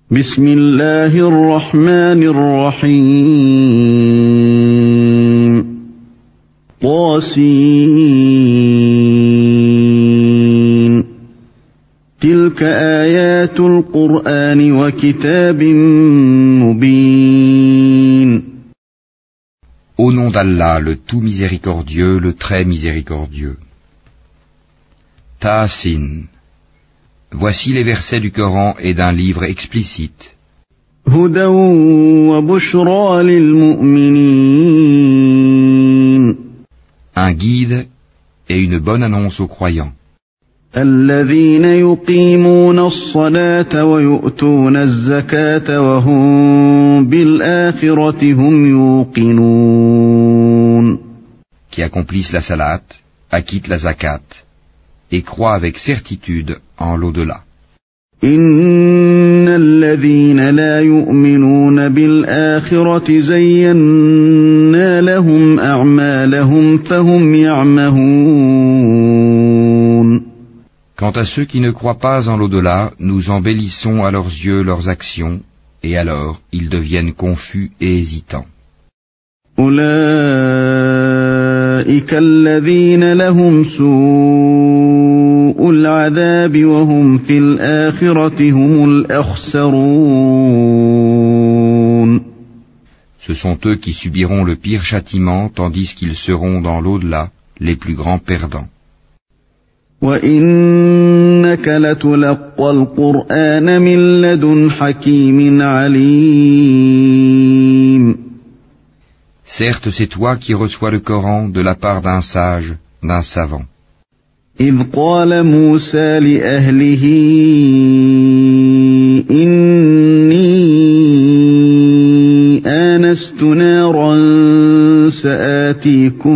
بسم الله الرحمن الرحيم طاسين تلك آيات القرآن وكتاب مبين. Au nom d'Allah, le tout miséricordieux, le très miséricordieux. Taasin. Voici les versets du Coran et d'un livre explicite. هدى وبشرى للمؤمنين. Un guide et une bonne annonce aux croyants. الذين يقيمون الصلاة ويؤتون الزكاة وهم بالآخرة هم يوقنون. Qui accomplissent la salat, acquittent la zakat et croient avec certitude en l'au-delà. إن الذين لا يؤمنون بالآخرة زينا لهم أعمالهم فهم يعمهون. Quant à ceux qui ne croient pas en l'au-delà, nous embellissons à leurs yeux leurs actions, et alors ils deviennent confus et hésitants. أولئك الذين لهم سوء العذاب وهم في الآخرة هم الأخسرون. Ce sont eux qui subiront le pire châtiment, tandis qu'ils seront dans l'au-delà les plus grands perdants. وَإِنَّكَ لَتُلَقَّى الْقُرْآنَ مِنْ لَدُنْ حَكِيمٍ عَلِيمٍ. Certes, c'est toi qui reçois le Coran de la part d'un sage, d'un savant. إِذْ قَالَ مُوسَى لِأَهْلِهِ إِنِّي آنَسْتُ نَارًا سَآتِيكُم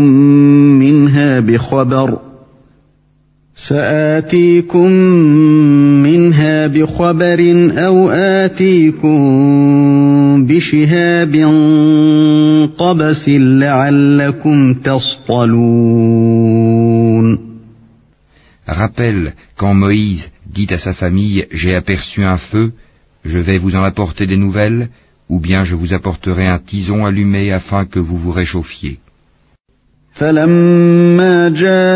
منها بخبر أو آتيكم بشهاب قبس لعلكم تصطلون. Rappelle quand Moïse dit à sa famille « J'ai aperçu un feu, je vais vous en apporter des nouvelles, ou bien je vous apporterai un tison allumé afin que vous vous réchauffiez. » فَلَمَّا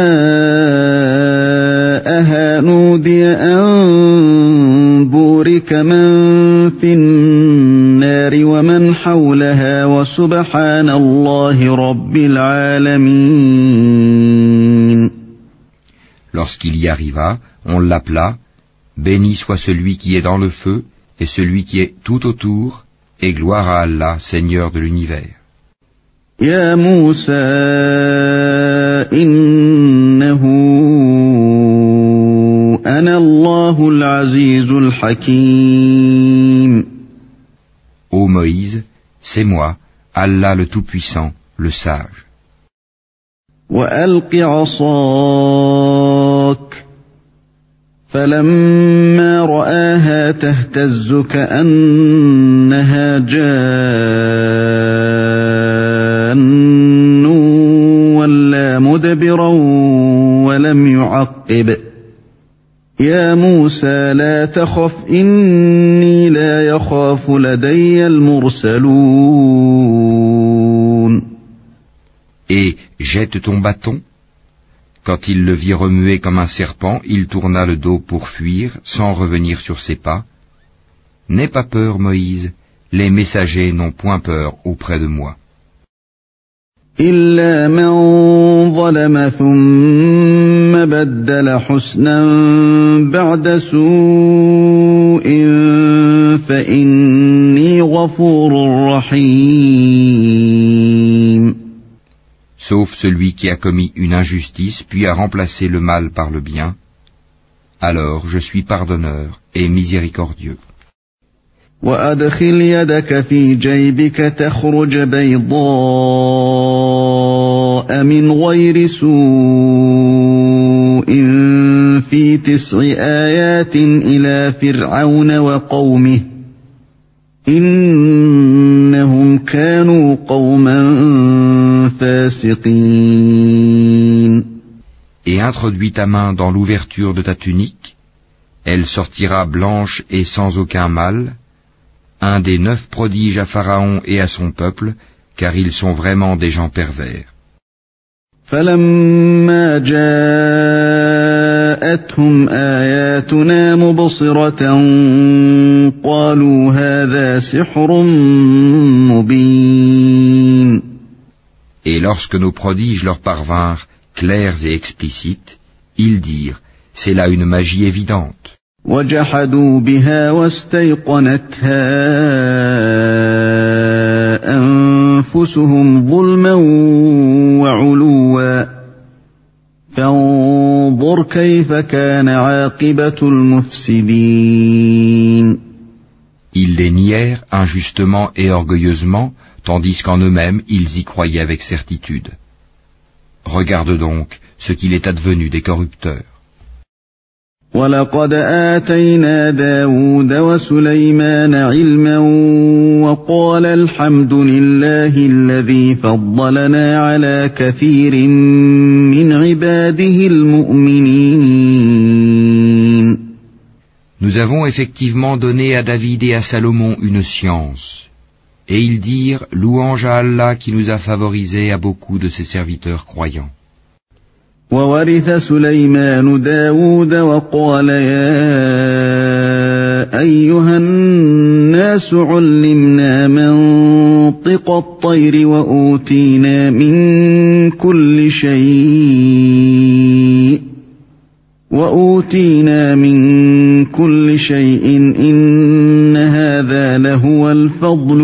جَاءَهَا نُودِيَ أَن بُورِكَ مَن فِي النَّارِ وَمَنْ حَوْلَهَا وَسُبْحَانَ اللَّهِ رَبِّ الْعَالَمِينَ. Lorsqu'il y arriva, on l'appela « Béni soit celui qui est dans le feu et celui qui est tout autour, et gloire à Allah, Seigneur de l'univers. » يا موسى إنه أنا الله العزيز الحكيم. Ô Moïse, c'est moi, Allah le Tout-Puissant, le Sage. وألق عصاك فلما رآها تهتز كأنها جان ولا مدبرا ولم يعقب. يا موسى لا تخف إني لا يخاف لدي المرسلون. Et jette ton bâton. Quand il le vit remuer comme un serpent, il tourna le dos pour fuir, sans revenir sur ses pas. N'aie pas peur, Moïse, les messagers n'ont point peur auprès de moi. إلا من ظلم ثم بدل حسنا بعد سوء فإني غفور رحيم. Sauf celui qui a commis une injustice puis a remplacé le mal par le bien, alors je suis pardonneur et miséricordieux. وأدخل يدك في جيبك تخرج بيضاء من غير سوء في 9 آيات إلى فرعون وقومه إنهم كانوا قوما فاسقين. Et introduis ta main dans l'ouverture de ta tunique, elle sortira blanche et sans aucun mal, un des 9 prodiges à Pharaon et à son peuple, car ils sont vraiment des gens pervers. فلما جاءتهم آياتنا مبصرة قالوا هذا سحر مبين. Et lorsque nos prodiges leur parvinrent, clairs et explicites, ils dirent, c'est là une magie évidente. وجحدوا بها واستيقنتها أنفسهم ظلما وعلوا فانظر كيف كان عاقبة المفسدين. Ils les nièrent injustement et orgueilleusement, tandis qu'en eux-mêmes ils y croyaient avec certitude. Regarde donc ce qu'il est advenu des corrupteurs. وَلَقَدْ آتَيْنَا دَاوُودَ وَسُلَيْمَانَ عِلْمًا وَقَالَ الْحَمْدُ لِلَّهِ الَّذِي فَضَّلَنَا عَلَى كَثِيرٍ مِّنْ عِبَادِهِ الْمُؤْمِنِينَ. Nous avons effectivement donné à David et à Salomon une science, et ils dirent, louange à Allah qui nous a favorisés à beaucoup de ses serviteurs croyants. وَوَرِثَ سُلَيْمَانُ دَاوُودَ وَقَالَ يَا أَيُّهَا النَّاسُ عُلِّمْنَا مَنطِقَ الطَّيْرِ وَأُوتِينَا مِنْ كُلِّ شَيْءٍ إِنَّ هَذَا لَهُوَ الْفَضْلُ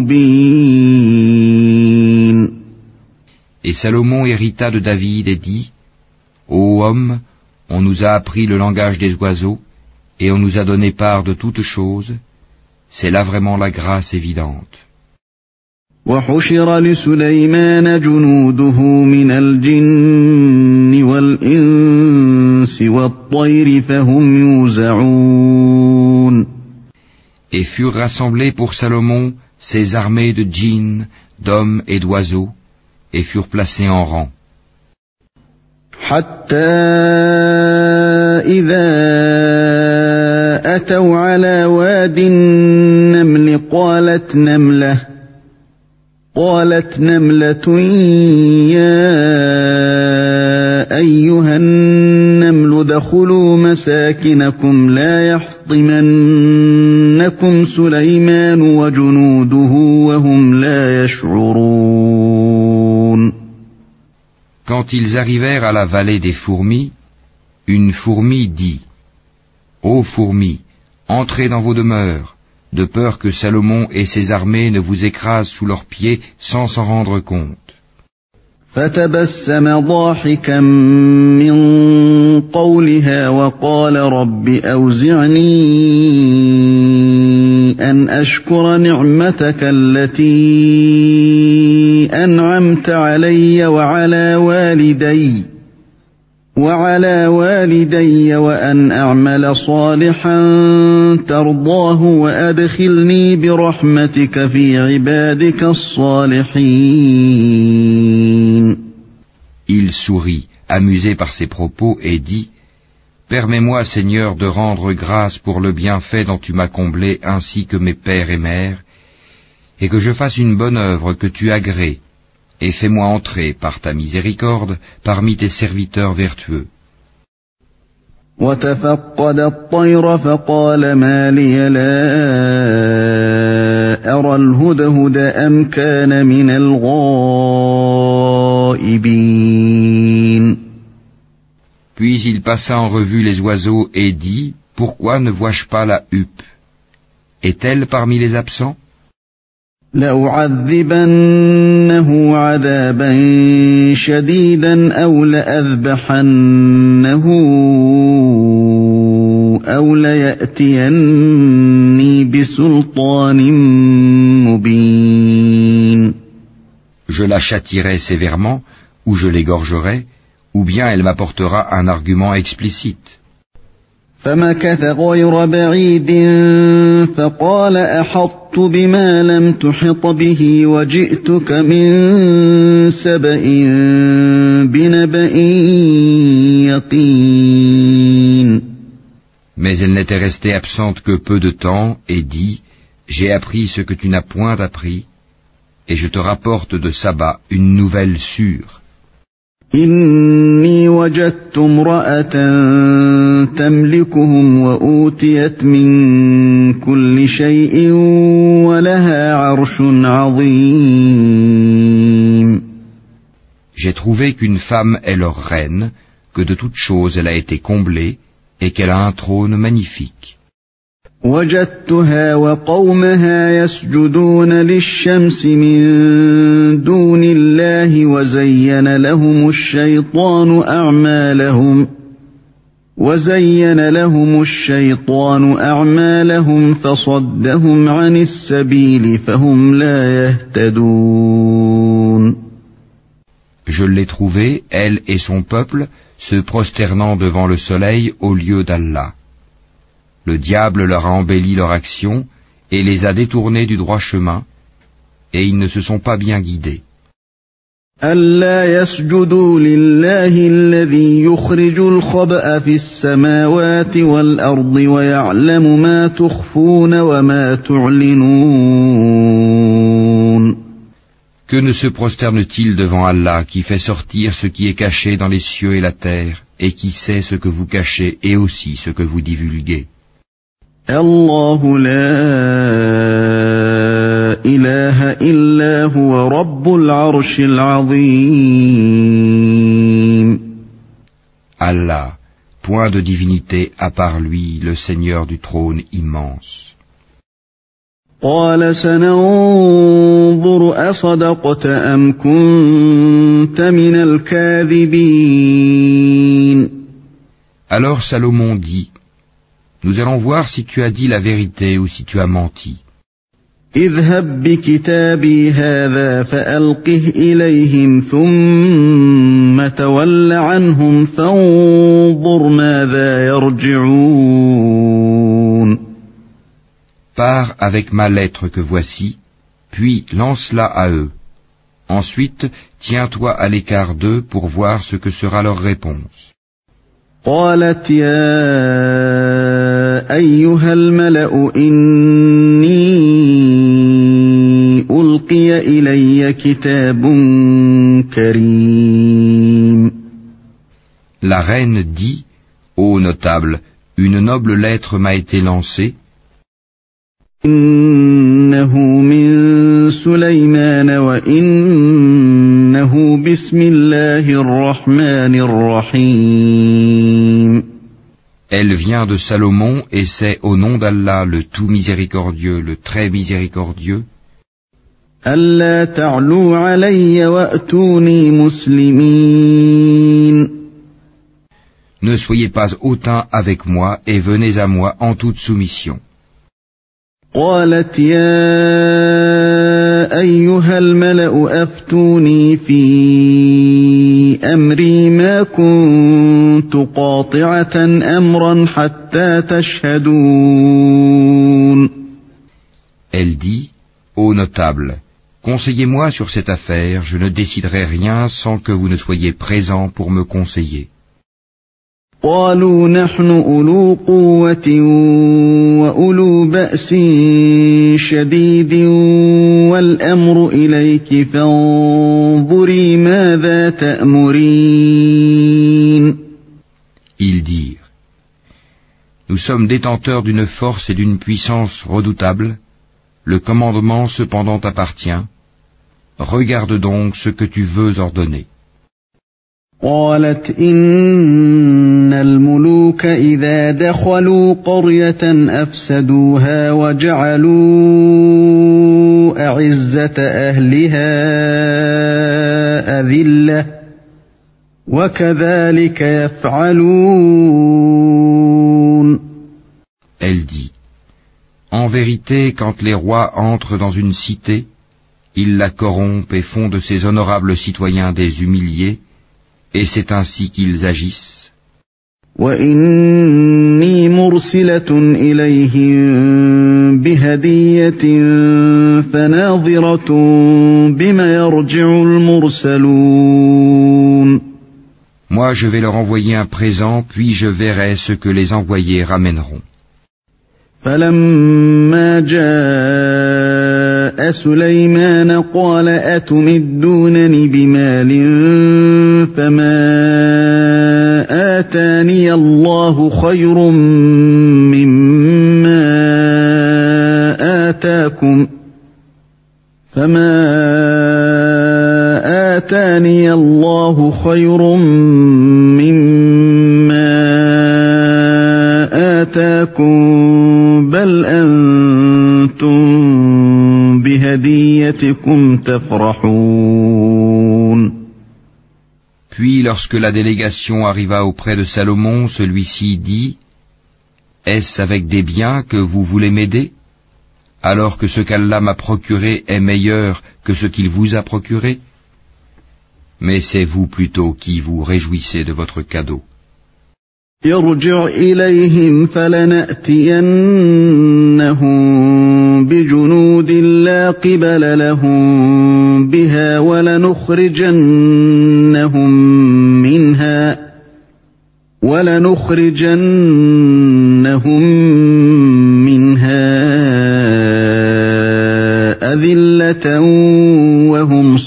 الْمُبِينُ. Et Salomon hérita de David et dit, Ô homme, on nous a appris le langage des oiseaux, et on nous a donné part de toutes choses, c'est là vraiment la grâce évidente. وَحُشِرَ لِسُلَيْمَانَ جُنُودُهُ مِنَ الْجِنِّ وَالْإِنسِ وَالطَّيْرِ فَهُمْ يُوزَعُونَ. Et furent rassemblés pour Salomon ses armées de djinns, d'hommes et d'oiseaux, et furent placés en rang. حتى إذا أتوا على واد النمل قالت نملة يا أيها النمل ادخلوا مساكنكم لا يحطمنكم سليمان وجنوده وهم لا يشعرون. Quand ils arrivèrent à la vallée des fourmis, une fourmi dit, Ô fourmis, entrez dans vos demeures, de peur que Salomon et ses armées ne vous écrasent sous leurs pieds sans s'en rendre compte. فتبسم ضاحكا من قولها وقال رب أوزعني أن أشكر نعمتك التي أنعمت علي وعلى والدي وأن أعمل صالحا ترضاه وأدخلني برحمتك في عبادك الصالحين. Il sourit, amusé par ses propos, et dit, Permets-moi, Seigneur, de rendre grâce pour le bienfait dont tu m'as comblé ainsi que mes pères et mères, et que je fasse une bonne œuvre que tu agrées, et fais-moi entrer, par ta miséricorde, parmi tes serviteurs vertueux. وتفقد الطير فقال ما لي لا أرى الهدهد أم كان من الغائبين. Puis il passa en revue les oiseaux et dit, Pourquoi ne vois-je pas la huppe? Est-elle parmi les absents? لأعذبنه عذابا شديدا أو لأذبحنه أو ليأتيني بسلطان مبين. Je la châtierai sévèrement, ou je l'égorgerai, ou bien elle m'apportera un argument explicite. فمكث غير بعيد فقال أحطت بما لم تحط به وجئتك من سبأ بنبأ يقين. Mais elle n'était restée absente que peu de temps et dit, J'ai appris ce que tu n'as point appris, et je te rapporte de Saba une nouvelle sûre. إني وجدت امرأة تملكهم وأوتيت من كل شيء ولها عرش عظيم. J'ai trouvé qu'une femme est leur reine, que de toutes choses elle a été comblée, et qu'elle a un trône magnifique. وجدتها وقومها يسجدون للشمس من دون الله وزين لهم الشيطان أعمالهم فصدهم عن السبيل فهم لا يهتدون. Je l'ai trouvée, elle et son peuple, se prosternant devant le soleil au lieu d'Allah. Le diable leur a embelli leur action et les a détournés du droit chemin, et ils ne se sont pas bien guidés. ألا يسجدوا لله الذي يخرج الخبأ في السماوات والأرض ويعلم ما تخفون وما تعلنون. Que ne se prosterne-t-il devant Allah qui fait sortir ce qui est caché dans les cieux et la terre, et qui sait ce que vous cachez et aussi ce que vous divulguez? الله لا إله إلا هو رب العرش العظيم. Allah, point de divinité à part lui, le Seigneur du trône immense. قال سننظر أصدقت أم كنت من الكاذبين. Alors Salomon dit, nous allons voir si tu as dit la vérité ou si tu as menti. اذهب بكتابي هذا فألقه إليهم ثم تول عنهم فانظر ماذا يرجعون. Pars avec ma lettre que voici, puis lance-la à eux. Ensuite, tiens-toi à l'écart d'eux pour voir ce que sera leur réponse. قالت يا أيها الملأ إني ألقي إلي كتاب كريم. La reine dit, ô notable, une noble lettre m'a été lancée. إنه من سليمان وإنه بسم الله الرحمن الرحيم. Elle vient de Salomon et c'est au nom d'Allah le tout miséricordieux, le très miséricordieux. ألا تعلوا علي وأتوني مسلمين. Ne soyez pas hautain avec moi et venez à moi en toute soumission. قالت يا أيها الملأ أفتوني في أمري ما كنت قاطعة أمرا حتى تشهدون. Elle dit, ô notable, conseillez-moi sur cette affaire, je ne déciderai rien sans que vous ne soyez présents pour me conseiller. قالوا نحن أولو قوة وأولو بأس شديد والأمر إليك فانظري ماذا تأمرين. Ils dirent, nous sommes détenteurs d'une force et d'une puissance redoutables, le commandement cependant t'appartient, regarde donc ce que tu veux ordonner. قالت إن الملوك إذا دخلوا قرية أفسدوها وجعلوا أعزة أهلها أذلة وكذلك يفعلون. Elle dit, en vérité, quand les rois entrent dans une cité, ils la corrompent et font de ses honorables citoyens des humiliés, et c'est ainsi qu'ils agissent. وإني مرسلة إليهم بهدية فناظرة بما يرجع المرسلون. Moi je vais leur envoyer un présent, puis je verrai ce que les envoyés ramèneront. فلما جاء سليمان قال أتمدونني بمال فما آتاني الله خير مما آتاكم آتاني الله خير مما آتاكم بل أنتم بهديتكم تفرحون. Puis lorsque la délégation arriva auprès de Salomon, celui-ci dit: Est-ce avec des biens que vous voulez m'aider, alors que ce qu'Allah m'a procuré est meilleur que ce qu'il vous a procuré? Mais c'est vous plutôt qui vous réjouissez de votre cadeau. ارجع إليهم فلنأتينهم بجنود لا قبل لهم بها ولنخرجنهم منها أذلة وهم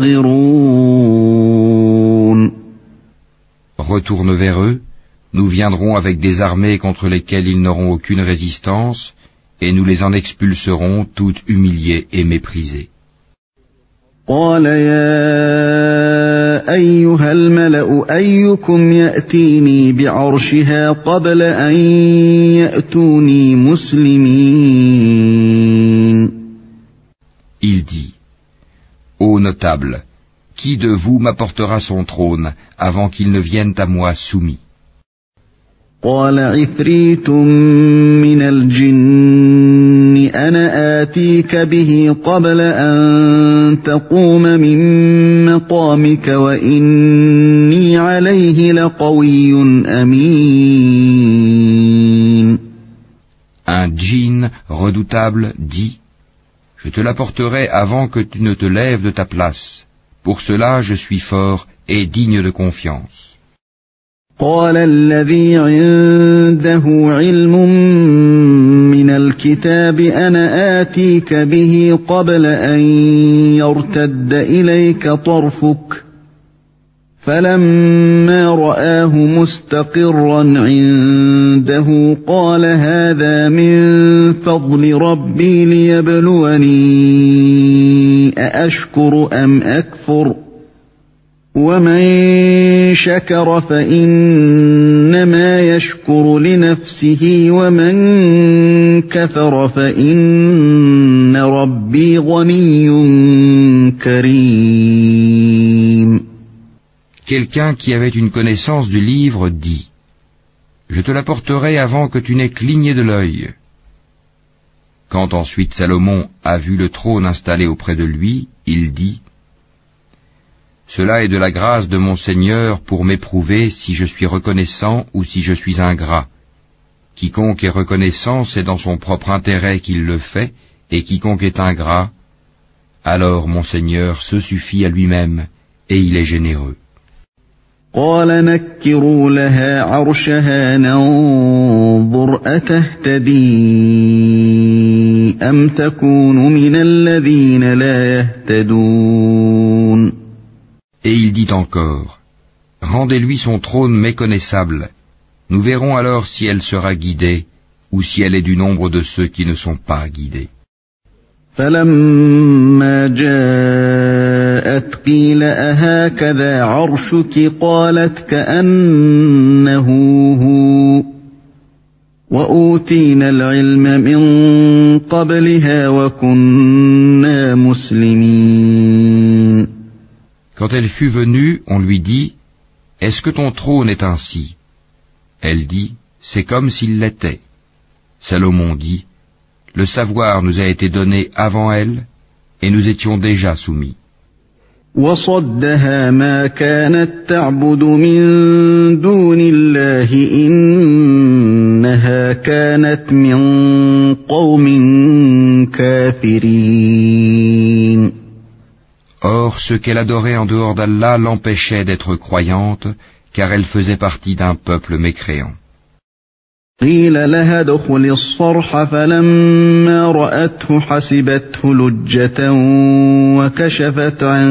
صاغرون. Retourne vers eux. Nous viendrons avec des armées contre lesquelles ils n'auront aucune résistance, et nous les en expulserons toutes humiliées et méprisées. قال يا أيها الملأ أيكم يأتيني بعرشها قبل أن يأتوني مسلمين. Il dit: Ô notables, qui de vous m'apportera son trône avant qu'ils ne viennent à moi soumis? قال عفريت من الجن أنا آتيك به قبل أن تقوم من مقامك وإني عليه لقوي أمين. Un djinn redoutable dit: Je te l'apporterai avant que tu ne te lèves de ta place. Pour cela je suis fort et digne de confiance. قال الذي عنده علم من الكتاب أنا آتيك به قبل أن يرتد إليك طرفك فلما رآه مستقرا عنده قال هذا من فضل ربي ليبلوني أأشكر أم أكفر ومن شكر فإنما يشكر لنفسه ومن كفر فإن ربي غني كريم. Quelqu'un qui avait une connaissance du livre dit: Je te l'apporterai avant que tu n'aies cligné de l'œil. Quand ensuite Salomon a vu le trône installé auprès de lui, il dit: Cela est de la grâce de mon Seigneur pour m'éprouver si je suis reconnaissant ou si je suis ingrat. Quiconque est reconnaissant, c'est dans son propre intérêt qu'il le fait, et quiconque est ingrat, alors mon Seigneur se suffit à lui-même, et il est généreux. قال نكروا لها عرشها ننظر أتهتدي أم تكون من الذين لا يهتدون. Et il dit encore: Rendez-lui son trône méconnaissable. Nous verrons alors si elle sera guidée, ou si elle est du nombre de ceux qui ne sont pas guidés. فلما جاءت قيل أهكذا عرشك قالت كأنه هو وأوتينا العلم من قبلها وكنا مسلمين. Quand elle fut venue, on lui dit: Est-ce que ton trône est ainsi? Elle dit: C'est comme s'il l'était. Salomon dit: Le savoir nous a été donné avant elle, et nous étions déjà soumis. وصدها ما كانت تعبد من دون الله إنها كانت من قوم كافرين. Or, ce qu'elle adorait en dehors d'Allah l'empêchait d'être croyante, car elle faisait partie d'un peuple mécréant. قيل لها ادخل الصرح فلما رأته حسبته لجة وكشفت عن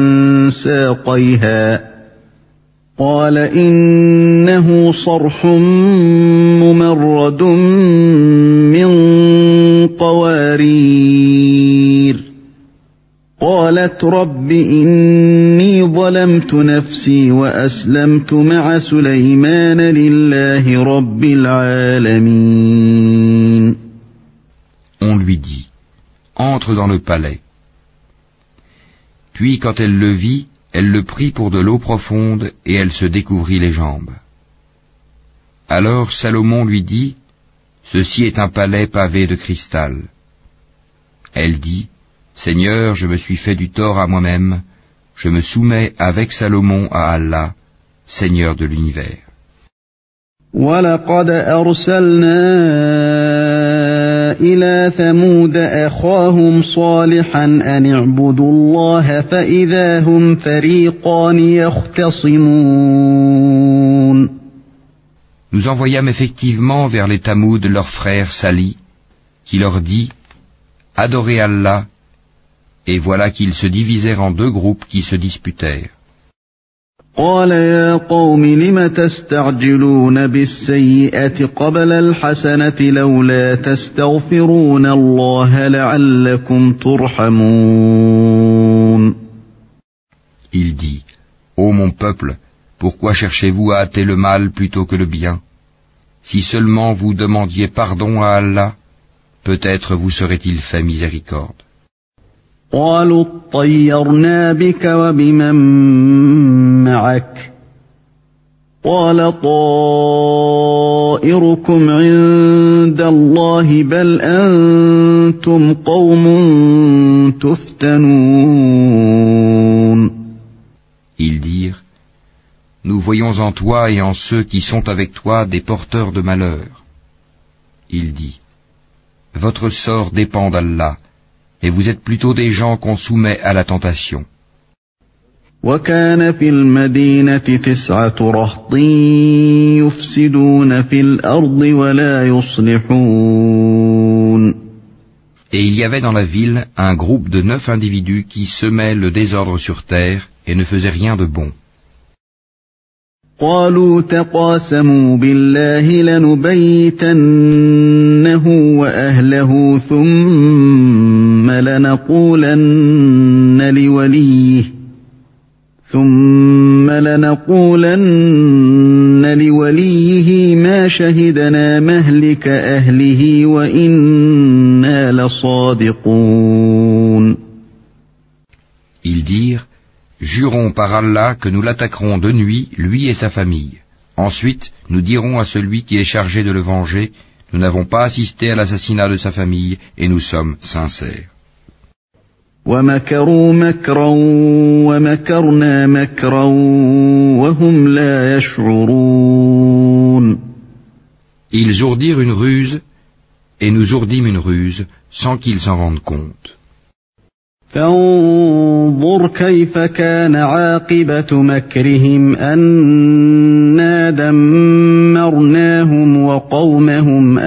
ساقيها قال إنه صرح ممرد من قوارير قالت رب إني ظلمت نفسي وأسلمت مع سليمان لله رب العالمين. On lui dit, entre dans le palais. Puis quand elle le vit, elle le prit pour de l'eau profonde et elle se découvrit les jambes. Alors Salomon lui dit, ceci est un palais pavé de cristal. Elle dit, Seigneur, je me suis fait du tort à moi-même, je me soumets avec Salomon à Allah, Seigneur de l'univers. وَلَقَدْ أَرْسَلْنَا إِلَى ثَمُودَ أَخَاهُمْ صَالِحًا أَنِ اعْبُدُوا اللَّهَ فَإِذَا هُمْ فَرِيقَانِ يَخْتَصِمُونَ. Nous envoyâmes effectivement vers les Tamoud leur frère Salih, qui leur dit, adorez Allah, et voilà qu'ils se divisèrent en deux groupes qui se disputèrent. قال يا قوم لم تستعجلون بالسيئة قبل الحسنة لولا تستغفرون الله لعلكم ترحمون. Il dit, ô mon peuple, pourquoi cherchez-vous à hâter le mal plutôt que le bien? Si seulement vous demandiez pardon à Allah, peut-être vous serait-il fait miséricorde. قالوا اطيرنا بك وبمن معك قال طائركم عند الله بل أنتم قوم تفتنون. Ils dirent, nous voyons en toi et en ceux qui sont avec toi des porteurs de malheur. Il dit, votre sort dépend d'Allah, et vous êtes plutôt des gens qu'on soumet à la tentation. وكان في المدينة 9 رهط يفسدون في الأرض ولا يصلحون. Et il y avait dans la ville un groupe de 9 individus qui semaient le désordre sur terre et ne faisaient rien de bon. قالوا تقاسموا بالله لنبيتنه وأهله ثم لنقولن لوليه ما شهدنا مهلك أهله وإنا لصادقون. Ils dirent, jurons par Allah que nous l'attaquerons de nuit, lui et sa famille. Ensuite, nous dirons à celui qui est chargé de le venger, nous n'avons pas assisté à l'assassinat de sa famille et nous sommes sincères. وَمَكَرُوا مَكْرًا وَمَكَرْنَا مَكْرًا وَهُمْ لَا يَشْعُرُونَ. Ils ourdirent une ruse et nous ourdîmes une ruse sans qu'ils s'en rendent compte. فانظر كيف كان عاقبة مكرهم أنا دمرناهم وقومهم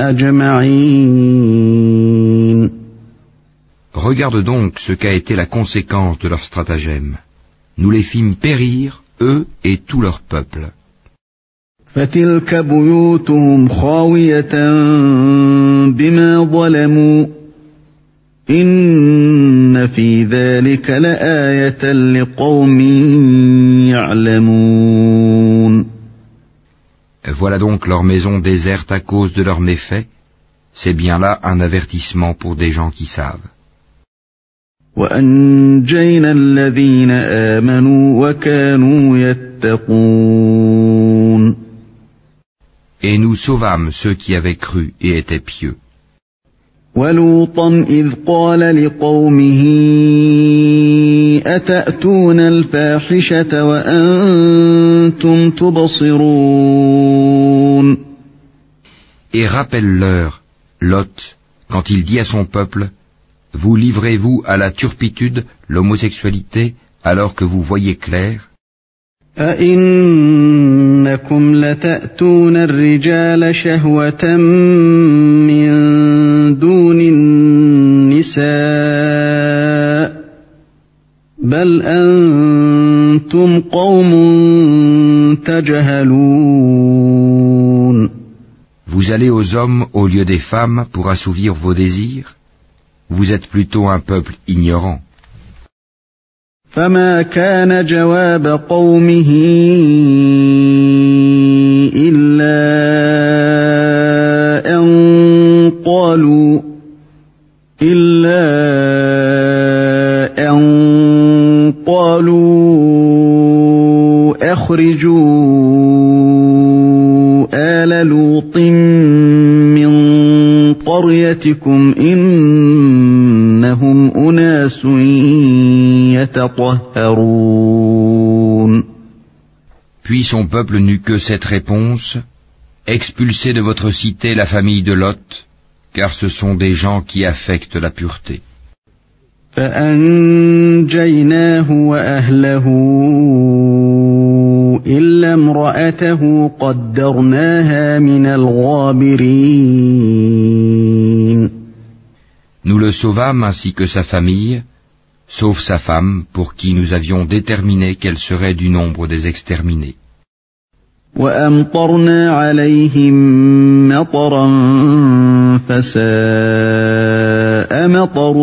أجمعين. Regarde donc ce qu'a été la conséquence de leur stratagème. Nous les fîmes périr, eux et tout leur peuple. فتلك بيوتهم خاوية بما ظلموا إن في ذلك لآية لقوم يعلمون. Voilà donc leur maison déserte à cause de leurs méfaits. C'est bien là un avertissement pour des gens qui savent. وأنجينا الذين آمنوا وكانوا يتقون. Et nous sauvâmes ceux qui avaient cru et étaient pieux. ولوطا إذ قال لقومه أتأتون الفاحشة وأنتم تبصرون. Et rappelle-leur, Lot, quand il dit à son peuple, vous livrez-vous à la turpitude, l'homosexualité, alors que vous voyez clair? أَإِنَّكُمْ لَتَأْتُونَ الرِّجَالَ شَهْوَةً مِّن دُونِ النِّسَاءِ بَلْ أَنْتُمْ قَوْمٌ تَجْهَلُونَ. Vous allez aux hommes au lieu des femmes pour assouvir vos désirs? Vous êtes plutôt un peuple ignorant. فما كان جواب قومه إلا أن قالوا أخرجوا آل لوط من قريتكم إنهم أناس يتطهرون. Puis son peuple n'eut que cette réponse: expulsez de votre cité la famille de Lot, car ce sont des gens qui affectent la pureté. فأنجيناه وأهله إلا امرأته قدرناها من الغابرين. Nous le sauvâmes ainsi que sa famille, sauf sa femme, pour qui nous avions déterminé qu'elle serait du nombre des exterminés. وأمطرنا عليهم مطرا فساء مطر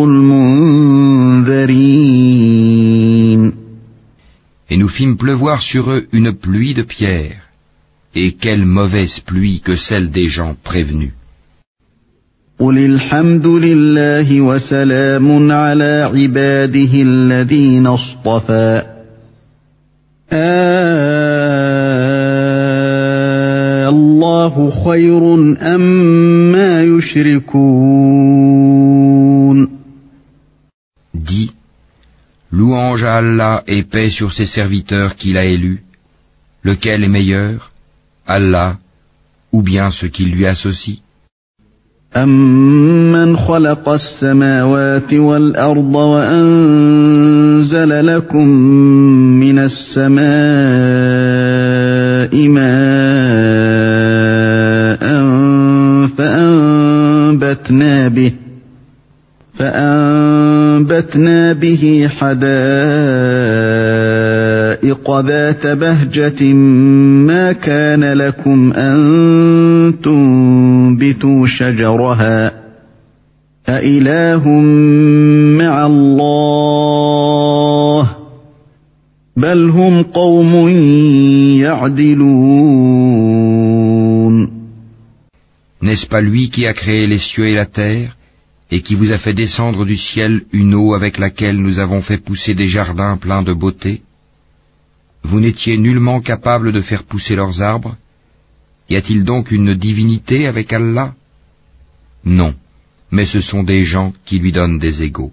المنذرين. Et nous fîmes pleuvoir sur eux une pluie de pierres, et quelle mauvaise pluie que celle des gens prévenus. قل الحمد لله وسلام على عباده الذين اصطفى الله خير أما يشركون. Dis, louange à Allah et paix sur ses serviteurs qu'il a élus, lequel est meilleur, Allah, ou bien ce qui lui associe? أَمَّنْ خَلَقَ السَّمَاوَاتِ وَالْأَرْضَ وَأَنزَلَ لَكُم مِّنَ السَّمَاءِ مَاءً فَأَنبَتْنَا بِهِ حَدَائِقَ ذَاتَ بَهْجَةٍ مَا كَانَ لَكُمْ أَن تُنبِتُوا شَجَرَهَا أَإِلَٰهٌ مَّعَ اللَّهِ بَلْ هُمْ قَوْمٌ يَعْدِلُونَ. N'est-ce pas lui qui a créé les cieux et la terre, et qui vous a fait descendre du ciel une eau avec laquelle nous avons fait pousser des jardins pleins de beauté? Vous n'étiez nullement capable de faire pousser leurs arbres? Y a-t-il donc une divinité avec Allah? Non, mais ce sont des gens qui lui donnent des égaux.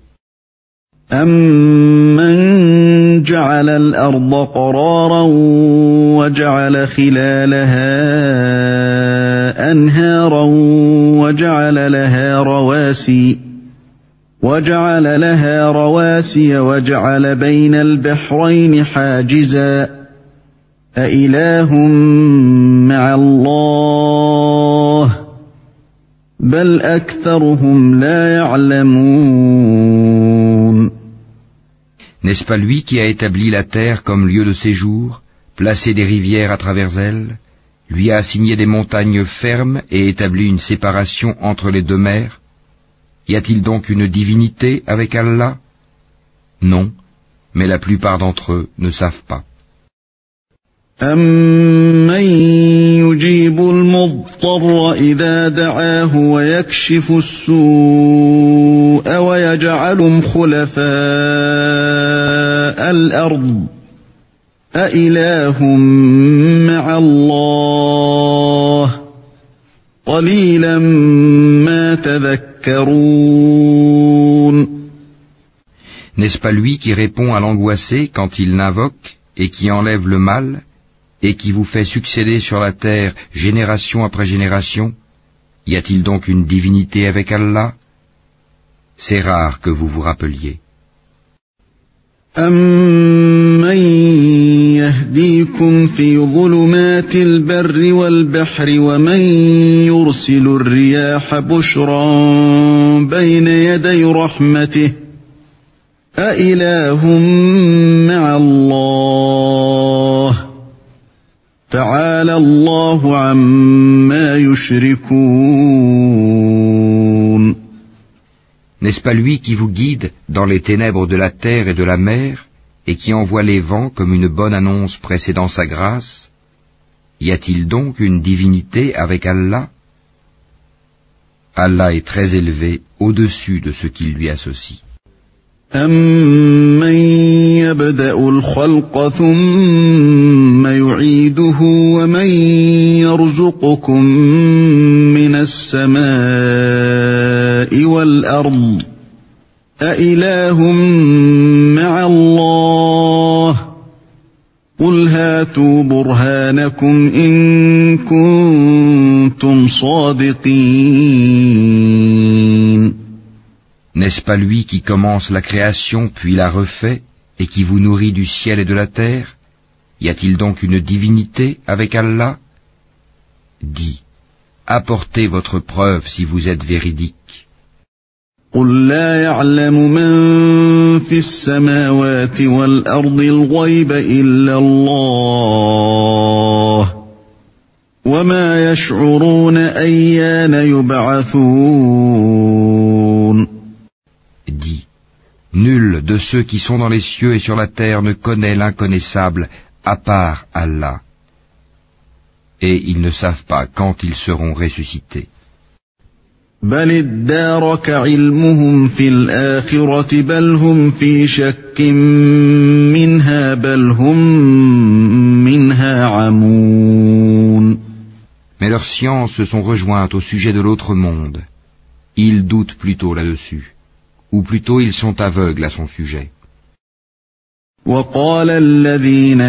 أَمَّنْ جَعَلَ الْأَرْضَ قَرَارًا وَجَعَلَ خِلَالَهَا أَنْهَارًا وَجَعَلَ لَهَا رَوَاسِيَ وَجَعَلَ بَيْنَ الْبَحْرَيْنِ حَاجِزًا أَإِلَٰهٌ مَّعَ اللَّهِ بَلْ أَكْثَرُهُمْ لَا يَعْلَمُونَ. N'est-ce pas lui qui a établi la terre comme lieu de séjour, placé des rivières à travers elle, lui a assigné des montagnes fermes et établi une séparation entre les deux mers? Y a-t-il donc une divinité avec Allah? Non, mais la plupart d'entre eux ne savent pas. أَمَّن يُجِيبُ الْمُضْطَرَّ إِذَا دَعَاهُ وَيَكْشِفُ السُّوءَ وَيَجْعَلُكُمْ خُلَفَاءَ الْأَرْضِ أَإِلَٰهٌ مَّعَ اللَّهِ قَلِيلًا مَّا تَذَكَّرُونَ. N'est-ce pas lui qui répond à l'angoissé quand il l'invoque et qui enlève le mal et qui vous fait succéder sur la terre génération après génération? Y a-t-il donc une divinité avec Allah? C'est rare que vous vous rappeliez. أَمَّن يَهْدِيكُمْ فِي ظُلُمَاتِ الْبَرِّ وَالْبَحْرِ وَمَن يُرْسِلُ الرِّيَاحَ بُشْرًا بَيْنَ يَدَيْ رَحْمَتِهِ أَإِلَٰهٌ مَّعَ اللَّهِ تَعَالَى اللَّهُ عَمَّا يُشْرِكُونَ. N'est-ce pas lui qui vous guide dans les ténèbres de la terre et de la mer, et qui envoie les vents comme une bonne annonce précédant sa grâce? Y a-t-il donc une divinité avec Allah? Allah est très élevé au-dessus de ce qu'il lui associe. أَمَّن يَبْدَأُ الْخَلْقَ ثُمَّ يُعِيدُهُ وَمَن يَرْزُقُكُم مِّنَ السَّمَاءِ وَالْأَرْضِ أَإِلَٰهٌ مَّعَ اللَّهِ قُلْ هَاتُوا بُرْهَانَكُمْ إِن كُنتُمْ صَادِقِينَ. N'est-ce pas lui qui commence la création puis la refait, et qui vous nourrit du ciel et de la terre? Y a-t-il donc une divinité avec Allah? Dis, apportez votre preuve si vous êtes véridique. قُل لَّا يَعْلَمُ مَن فِي السَّمَاوَاتِ وَالْأَرْضِ الْغَيْبَ إِلَّا اللَّهُ وَمَا يَشْعُرُونَ أَيَّانَ يُبْعَثُونَ. Dis, nul de ceux qui sont dans les cieux et sur la terre ne connaît l'inconnaissable à part Allah. Et ils ne savent pas quand ils seront ressuscités. بَلِ ادَّارَكَ عِلْمُهُمْ فِي الْآخِرَةِ بَلْ هُمْ فِي شَكٍّ مِّنْهَا بَلْ هُمْ مِنْهَا عَمُونَ. Mais leurs sciences se sont rejointes au sujet de l'autre monde. Ils doutent plutôt là-dessus. Ou plutôt ils sont aveugles à son sujet. وَقَالَ الَّذِينَ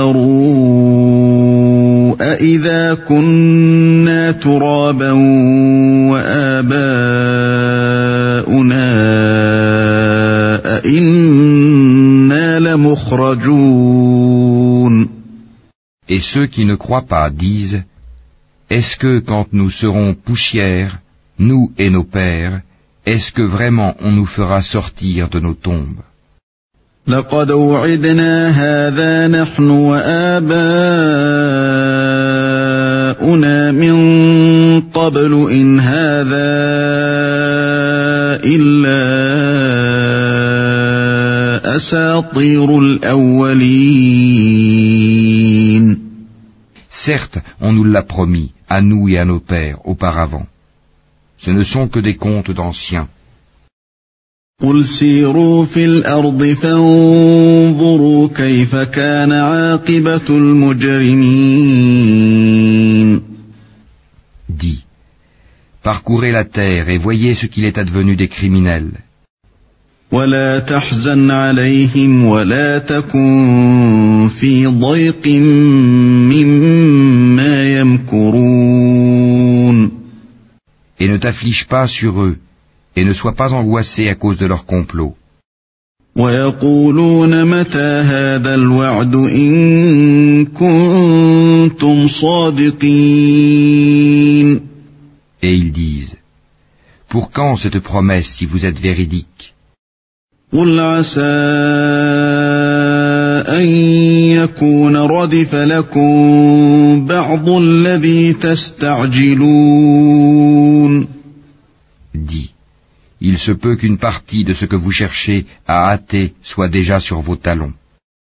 كَفَرُوا أَإِذَا كُنَّا تُرَابًا وَآبَاؤُنَا أَإِنَّا لَمُخْرَجُونَ. Et ceux qui ne croient pas disent, est-ce que quand nous serons poussière, nous et nos pères, est-ce que vraiment on nous fera sortir de nos tombes? لَقَدْ وُعِدْنَا هَذَا نَحْنُ وَآبَاؤُنَا مِن قَبْلُ إِنْ هَذَا إِلَّا أَسَاطِيرُ الْأَوَّلِينَ. Certes, on nous l'a promis, à nous et à nos pères, auparavant. Ce ne sont que des contes d'anciens. قُلْ سِيرُوا فِي الْأَرْضِ فَانظُرُوا كَيْفَ كَانَ عَاقِبَةُ الْمُجْرِمِينَ. Dis, parcourez la terre et voyez ce qu'il est advenu des criminels. وَلَا تَحْزَنْ عَلَيْهِمْ وَلَا تَكُنْ فِي ضَيْقٍ مِّمَّا يَمْكُرُونَ. Et ne t'afflige pas sur eux, et ne sois pas angoissé à cause de leur complot. وَيَقُولُونَ مَتَى هَذَا الْوَعْدُ إِن كُنتُمْ صَادِقِينَ. Et ils disent, pour quand cette promesse si vous êtes véridique? قُلْ عَسَىٰ أَن يَكُونَ رَدِفَ لَكُم بَعْضُ الَّذِي تَسْتَعْجِلُونَ. Dis, il se peut qu'une partie de ce que vous cherchez à hâter soit déjà sur vos talons.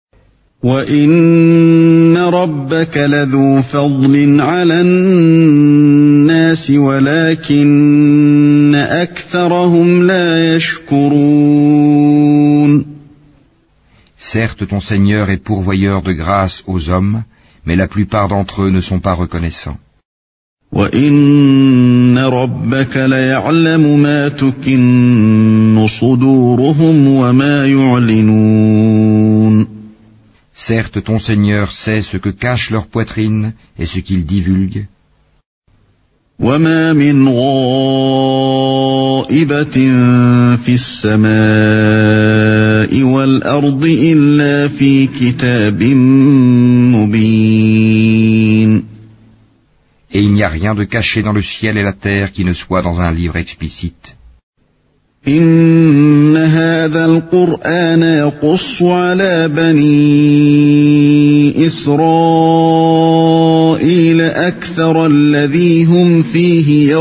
وَإِنَّ رَبَّكَ لَذُو فَضْلٍ عَلَى النَّاسِ وَلَكِنَّ أَكْثَرَهُمْ لَا يَشْكُرُونَ. Certes, ton Seigneur est pourvoyeur de grâce aux hommes, mais la plupart d'entre eux ne sont pas reconnaissants. وَإِنَّ رَبَّكَ لَيَعْلَمُ مَا تُكِنُّ صُدُورُهُمْ وَمَا يُعْلِنُونَ. Certes, ton Seigneur sait ce que cachent leurs poitrines et ce qu'ils divulguent. وَمَا مِنْ غَائِبَةٍ فِي السَّمَاءِ وَلَا الأرض إلا في كتاب مبين. Et il n'y a rien de caché dans le ciel et la terre qui ne soit dans un livre explicite. إن هذا القرآن يقص على بني إسرائيل أكثر الذي هم فيه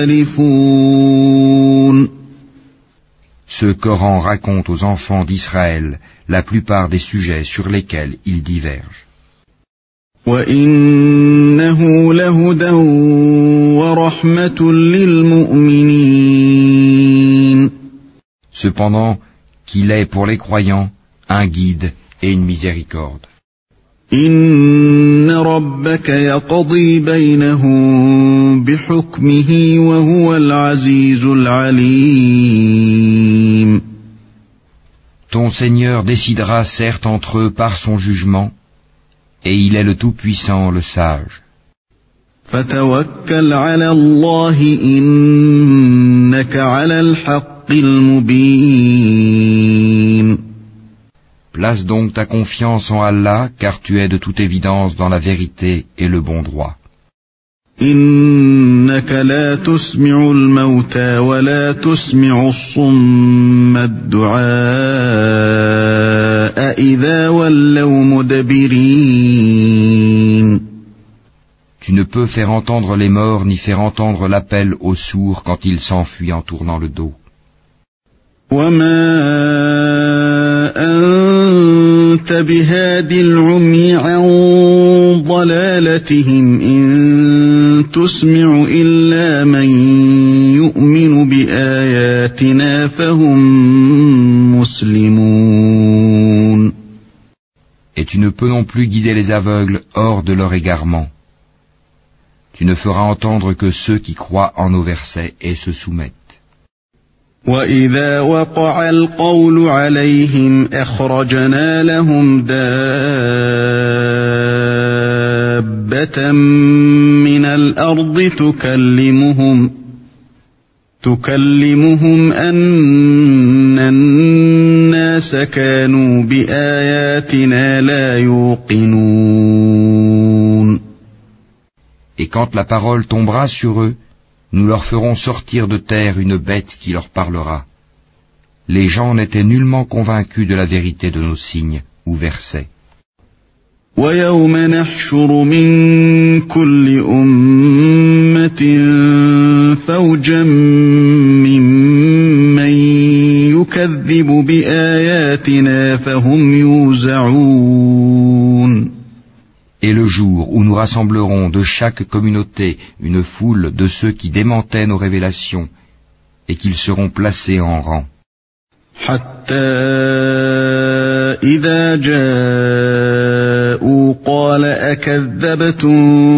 يختلفون. Ce Coran raconte aux enfants d'Israël la plupart des sujets sur lesquels ils divergent. وَإِنَّهُ لَهُدًى وَرَحْمَةٌ لِلْمُؤْمِنِينَ. Cependant qu'il est pour les croyants un guide et une miséricorde. إِنَّ رَبَّكَ يَقْضِي بَيْنَهُم بِحُكْمِهِ وَهُوَ الْعَزِيزُ الْعَلِيمُ. Ton Seigneur décidera certes entre eux par son jugement, et il est le Tout-Puissant, le Sage. فَتَوَكَّلْ عَلَى اللَّهِ إِنَّكَ عَلَى الْحَقِّ الْمُبِينِ. Place donc ta confiance en Allah, car tu es de toute évidence dans la vérité et le bon droit. إِنَّكَ لَا تُسْمِعُ الْمَوْتَى وَلَا تُسْمِعُ الصُّمَّ الدُّعَاءَ إِذَا وَلَّوْا مُدْبِرِينَ. Tu ne peux faire entendre les morts ni faire entendre l'appel aux sourds quand ils s'enfuient en tournant le dos. وَمَا أَنْتَ بِهَادِ الْعُمْيِ عَنْ ضَلَالَتِهِمْ إِنْ تُسْمِعُ إِلَّا مَنْ يُؤْمِنُ بِآيَاتِنَا فَهُمْ مُسْلِمُونَ. Et tu ne peux non plus guider les aveugles hors de leur égarement. Tu ne feras entendre que ceux qui croient en nos versets et se soumettent. وَإِذَا وَقَعَ الْقَوْلُ عَلَيْهِمْ أَخْرَجْنَا لَهُمْ دَابَّةً مِّنَ الْأَرْضِ تُكَلِّمُهُمْ أَنَّ النَّاسَ كَانُوا بِآيَاتِنَا لَا يُوقِنُونَ. Et quand la parole tombera sur eux, nous leur ferons sortir de terre une bête qui leur parlera. Les gens n'étaient nullement convaincus de la vérité de nos signes ou versets. وَيَوْمَ نَحْشُرُ مِنْ كُلِّ أُمَّةٍ فَوْجًا مِّمَّن يُكَذِّبُ بِآيَاتِنَا فَهُمْ يُوزَعُونَ. Et le jour où nous rassemblerons de chaque communauté une foule de ceux qui démentaient nos révélations, et qu'ils seront placés en rang. حتى إذا جاءوا قال أكذبتم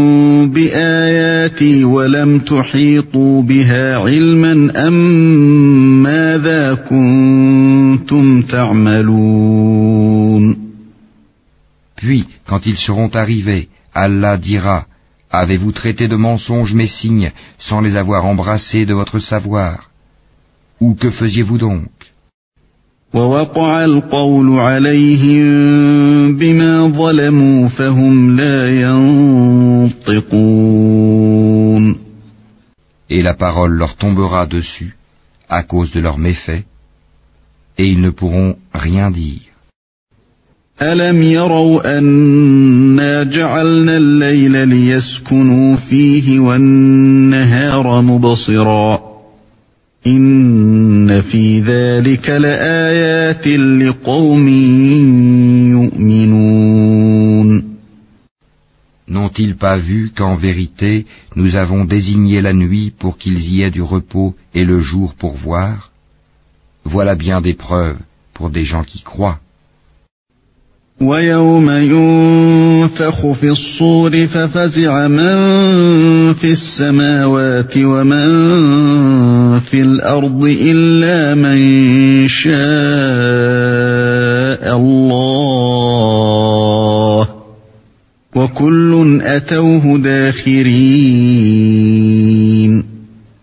بآياتي ولم تحيطوا بها علما أم ماذا كنتم تعملون. Puis, quand ils seront arrivés, Allah dira, avez-vous traité de mensonges mes signes sans les avoir embrassés de votre savoir? Ou que faisiez-vous donc? ووقع القول عليهم بما ظلموا فهم لا ينطقون. Et la parole leur tombera dessus à cause de leurs méfaits, et ils ne pourront rien dire. ألم يروا أنا جعلنا الليل ليسكنوا فيه والنهار مبصرا إن في ذلك لآيات لقوم يؤمنون. N'ont-ils pas vu qu'en vérité nous avons désigné la nuit pour qu'ils y aient du repos et le jour pour voir? Voilà bien des preuves pour des gens qui croient. وَيَوْمَ يُنفَخُ فِي الصُّورِ فَفَزِعَ مَن فِي السَّمَاوَاتِ وَمَن فِي الْأَرْضِ إِلَّا مَن شَاءَ اللَّهُ وَكُلٌّ أَتَوْهُ دَاخِرِينَ.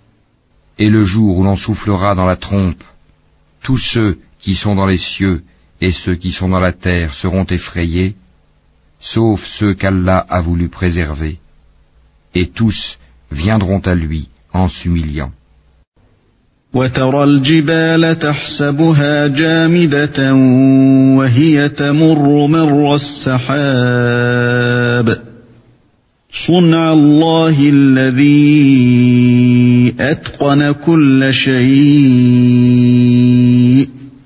Et le jour où l'on soufflera dans la trompe, tous ceux qui sont dans les cieux et ceux qui sont dans la terre seront effrayés, sauf ceux qu'Allah a voulu préserver, et tous viendront à lui en s'humiliant. وترى الجبال تحسبها جامدة وهي تمر مر السحاب صنع الله الذي أتقن كل شيء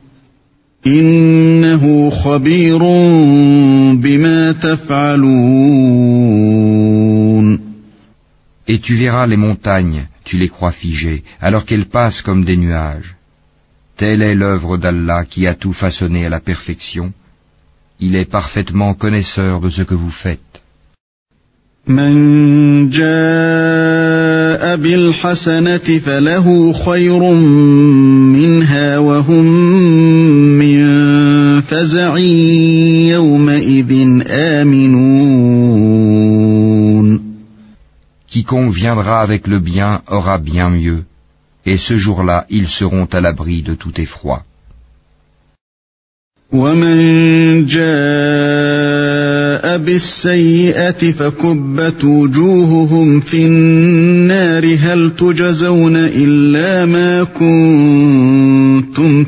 إنه خبير بما تفعلون. Et tu verras les montagnes, tu les crois figées, alors qu'elles passent comme des nuages. Telle est l'œuvre d'Allah qui a tout façonné à la perfection. Il est parfaitement connaisseur de ce que vous faites. من جاء بالحسنة فله خير منها وهم من فزع يومئذ آمنون. Quiconque viendra avec le bien aura bien mieux, et ce jour-là ils seront à l'abri de tout effroi. ومن جاء بالسيئة فكبت وجوههم في النار هل تجزون إلا ما كنتم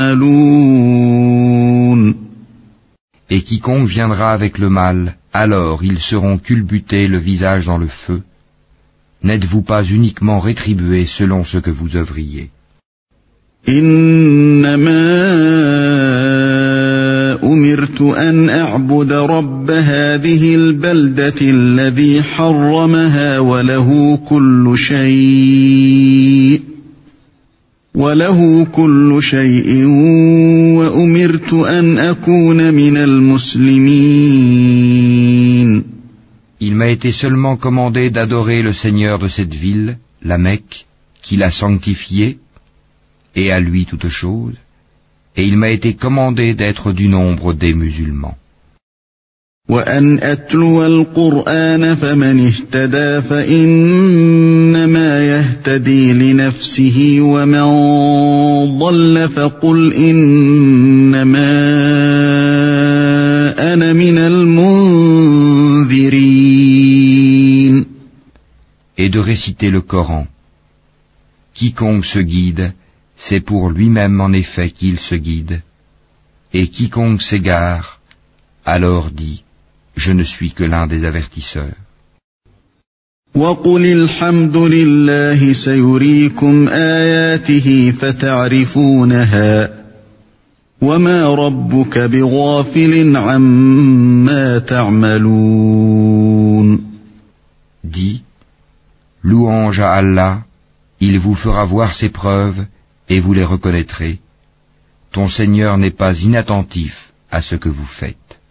تعملون. Et quiconque viendra avec le mal, alors ils seront culbutés le visage dans le feu. N'êtes-vous pas uniquement rétribués selon ce que vous œuvriez? إنما أمرت أن أعبد رب هذه البلدة الذي حرمها وله كل شيء وأمرت أن أكون من المسلمين. Il m'a été seulement commandé d'adorer le Seigneur de cette ville, la Mecque, qui l'a sanctifiée, et à lui toute chose, et il m'a été commandé d'être du nombre des musulmans. وأن أتلو القرآن فمن اهتدى فإنما يهتدي لنفسه ومن ضل فقل إنما أنا من المنذرين. Et de réciter le Coran. Quiconque se guide, c'est pour lui-même en effet qu'il se guide, et quiconque s'égare, alors dit, je ne suis que l'un des avertisseurs. وَقُلِ الْحَمْدُ لِلَّهِ سَيُرِيكُمْ آيَاتِهِ فَتَعْرِفُونَهَا وَمَا رَبُّكَ بِغَافِلٍ عَمَّا تَعْمَلُونَ. Dis, louange à Allah, il vous fera voir ses preuves, et vous les reconnaîtrez. Ton Seigneur n'est pas inattentif à ce que vous faites.